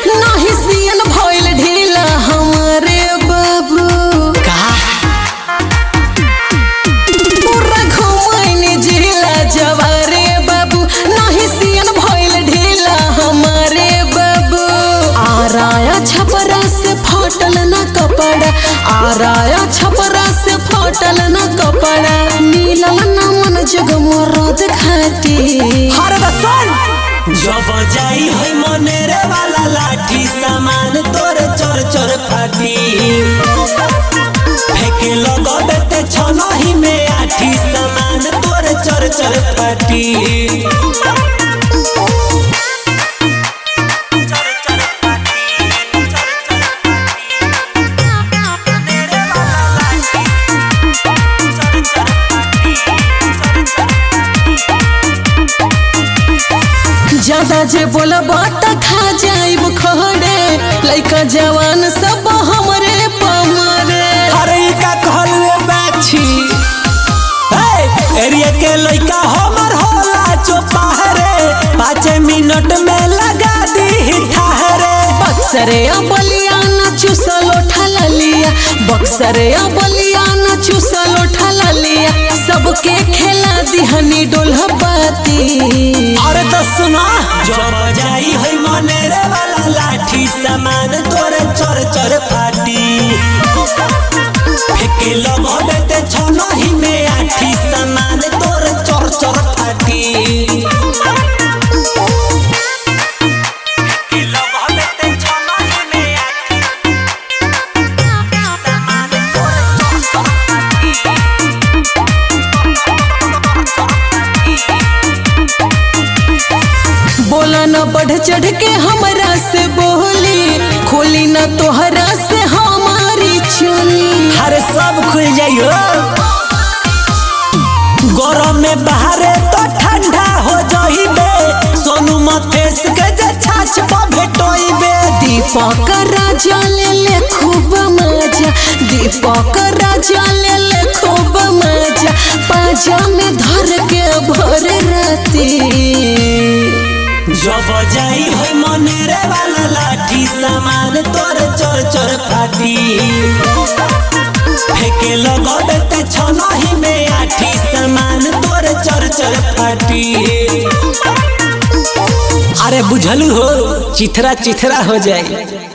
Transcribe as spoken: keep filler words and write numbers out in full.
नहीं सियन भइल ढीला हमारे बाबू पूरा घुमाइने जिला जवारे बाबू नहीं सियन भइल ढीला हमारे बाबू आराया छपरा से फटल न कपड़ा आराया छपरा से फटल न कपड़ा मिलल न मन जग मोरद खाती हर बसन जब जाई होई मनेरे वाला लाठी सामान तोरे चोर चोर फाटी फेंके लगबे ते छनही में आठी सामान तोरे चोर चोर फाटी ज्यादा जे बोलबा त खा जाइब खड़े लइका जवान सब हमरे पमरे अरे का कहलवे बाछी ए एरिया के लइका हमर होला चोपाहरे पाँच मिनट में लगा दी ठाहरे बक्सरे बलिया न चुसल उठल लिया बक्सरे बलिया न चुसल उठल लिया सबके खेला दिहनी डोलह बाती अरे तो सुना जब जाई होई मनेरे वाला लाठी सामान तोरे चोर चोर फाटी फेंके लगबे ते छनही में आठी सामान तोरे चोर चोर फाटी बोला न बढ़ चढ़ के हमरा से बोली खोली न तोहरा से हमारी चोली हर सब खुल जाइयो गरम में बाहरे तो ठंडा हो जाइबे सोनू मथेस के जे छाछ पर भेटोइबे दीपक राजा ले ले खूब मजा दीपक राजा ले ले खूब मजा पाजा में धर के भर राती जब जाई होई मनेरे वाला लाठी सामान तोरे चोर चोर फाटी फेंके लगबे ते छनही में आठी सामान तोरे चोर चोर फाटी अरे बुझलू हो चिथरा चिथरा हो जाए।